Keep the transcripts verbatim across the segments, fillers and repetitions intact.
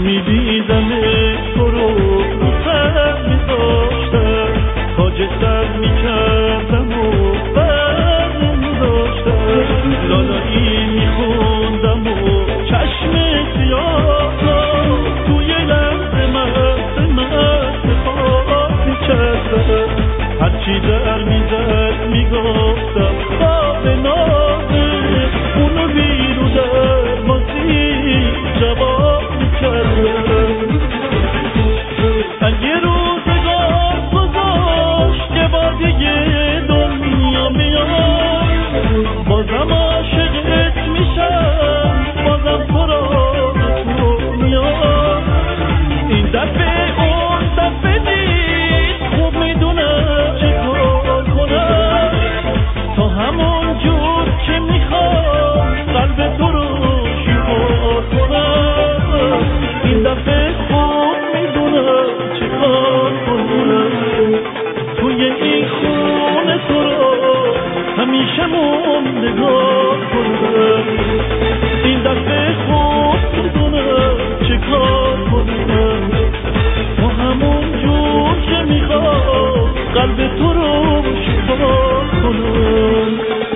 میدیدم تو رو رو سر میذاشتم، تاج سر میکردم و بر نمیداشتم، لالایی میخوندم و چشم سیاه را توی لحظه مست مست خواب میکردم. هرچی در میزد میگفتم خواب نازه، اونو بیرو در بازی جواب میکردم. اگه روزگار گذاشت که بار دیگه دنیا میاد، بازم عاشقت میشم، بازم تو را تو میاد. این دفعه اون دفعه نیست، خوب میدونم چه کار کنم، تا همون جور که میخوام قلب تو رو شکار کنم. این دفعه خوب میدونم چه کار کنم، توی این خونه تو رو همیشه موندگار کنم. این دفعه خوب میدونم چه کار کنم، تا همون جور که میخوام قلب تو رو شکار کنم.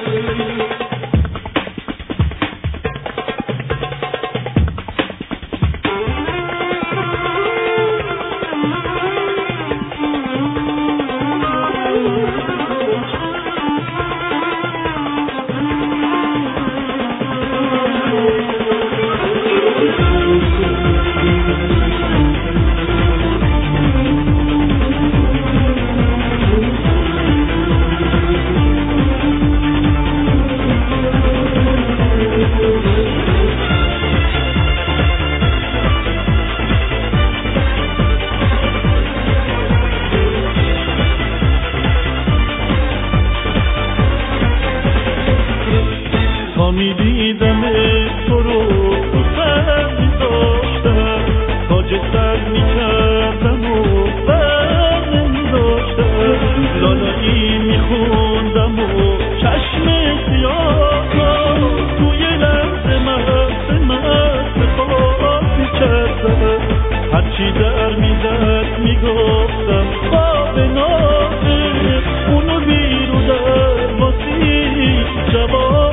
تا میدیدم تو رو رو سر میذاشتم، تاج سر میکردم و بر نمیداشتم، لالایی میخوندم و چشم سیاه را توی لحظه مست مست خواب میکردم. هرچی در میزد میگفتم خواب نازه، اونو بیرو در بازی جواب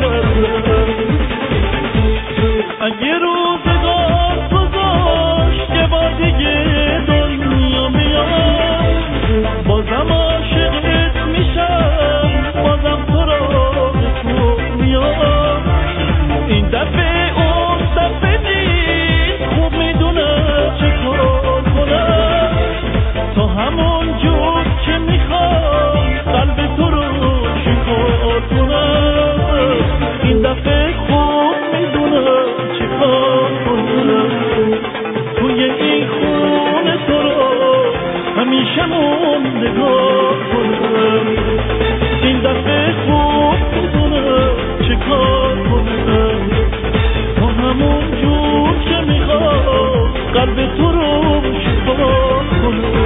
اگه روزگار گذاشت که بار دیگه دنیا میاد، بازم عاشقت میشم، بازم تو را تو میاد. این دفعه اون دفعه نیست، خوب میدونم چه کار کنم، تا همون جور که میخوام قلب تو رو شکار کنم. این دفعه خوب میدونم چه کار کنم، توی این خونه تو رو همیشه موندگار کنم. این دفعه خوب میدونم چه کار کنم، تا همون جور که میخوام قلب تو رو شکار کنم.